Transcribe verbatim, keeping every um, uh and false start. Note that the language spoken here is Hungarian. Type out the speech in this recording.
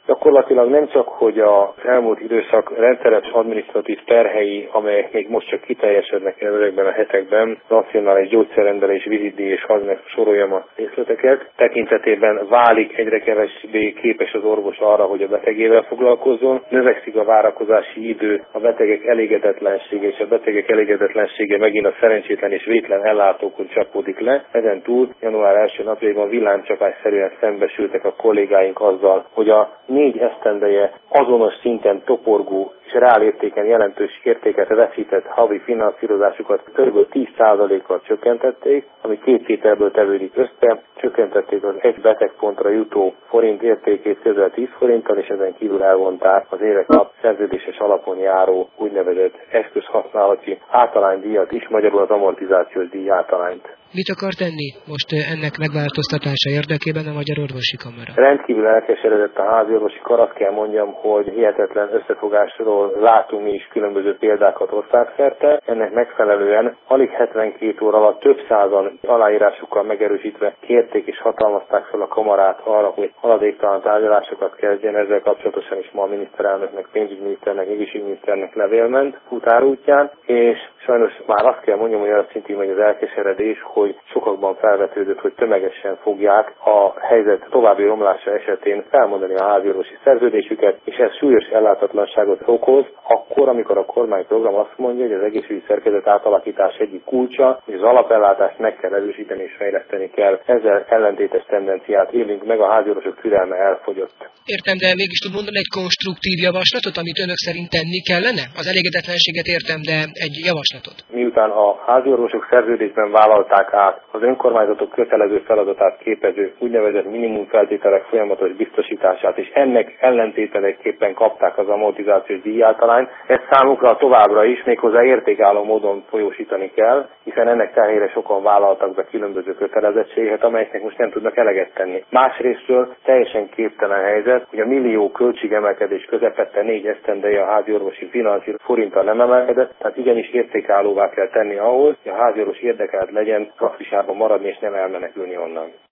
Gyakorlatilag nem csak, hogy az elmúlt időszak rendszeres adminisztratív terhei, amelyek még most csak kiteljesednek ezekben a hetekben, racionális gyógyszerrendelés, vizitdíj és hadd meg soroljam a részleteket, tekintetében válik egyre kevésbé képes az orvos arra, hogy a betegével foglalkozzon, növekszik a várakozási idő, a betegek elégedetlensége és a betegek elégedetlensége megint a szerencsétlen és vétlen ellátókon csapódik le. Ezen túl január első napjaiban villámcsapásszerűen szembesültek a kollégáink azzal, hogy a négy esztendeje azonos szinten toporgó és reálértéken jelentős értéket veszített havi finanszírozásukat kb. tíz százalékkal csökkentették, ami két tételből tevődik össze, csökkentették az egy betegpontra jutó forint értékét közel tíz forinttal, és ezen kívül elvonták az évek nap szerződéses alapon járó úgynevezett eszközhasználati általánydíjat is, magyarul az amortizációs díj általányt. Mit akar tenni most ennek megváltoztatása érdekében a Magyar Orvosi Kamara? Rendkívül elkeseredett a háziorvosi kar, azt kell mondjam, hogy hihetetlen összefogásról látunk mi is különböző példákat országszerte. Ennek megfelelően alig hetvenkét óra alatt több százan aláírásukkal megerősítve kérték és hatalmazták fel a kamarát arra, hogy haladéktalan tárgyalásokat kezdjen. Ezzel kapcsolatosan is ma a miniszterelnöknek, pénzügyminiszternek, egészségminiszternek levél ment futárútján, és sajnos már azt kell mondjam, hogy olyan szintű megy az elkeseredés, hogy sokakban felvetődött, hogy tömegesen fogják a helyzet további romlása esetén felmondani a háziorvosi szerződésüket, és ez súlyos ellátatlanságot okoz, akkor, amikor a kormányprogram azt mondja, hogy az egészségügyi szerkezet átalakítás egyik kulcsa, hogy az alapellátást meg kell erősíteni és fejleszteni kell. Ezzel ellentétes tendenciát élünk meg, a háziorvosok türelme elfogyott. Értem, de mégis tud mondani egy konstruktív javaslatot, amit önök szerint tenni kellene? Az elégedetlenséget értem, de egy javaslatot. Miután a háziorvosok szerződésben vállalták át az önkormányzatok kötelező feladatát képező úgynevezett minimumfeltételek folyamatos biztosítását, és ennek ellentételeképpen kapták az amortizációs díjáltalányt, ezt számukra továbbra is méghozzá értékálló módon folyósítani kell, hiszen ennek terhére sokan vállaltak be különböző kötelezettségeket, amelyeknek most nem tudnak eleget tenni. Másrésztről teljesen képtelen helyzet, hogy a millió költségemelkedés közepette négy esztendeje a háziorvosi finanszírozás forinttal nem emelkedett, tehát igenis értékállóvá kell tenni ahhoz, hogy a háziorvos érdekelt legyen, praxisában maradni és nem elmenekülni onnan.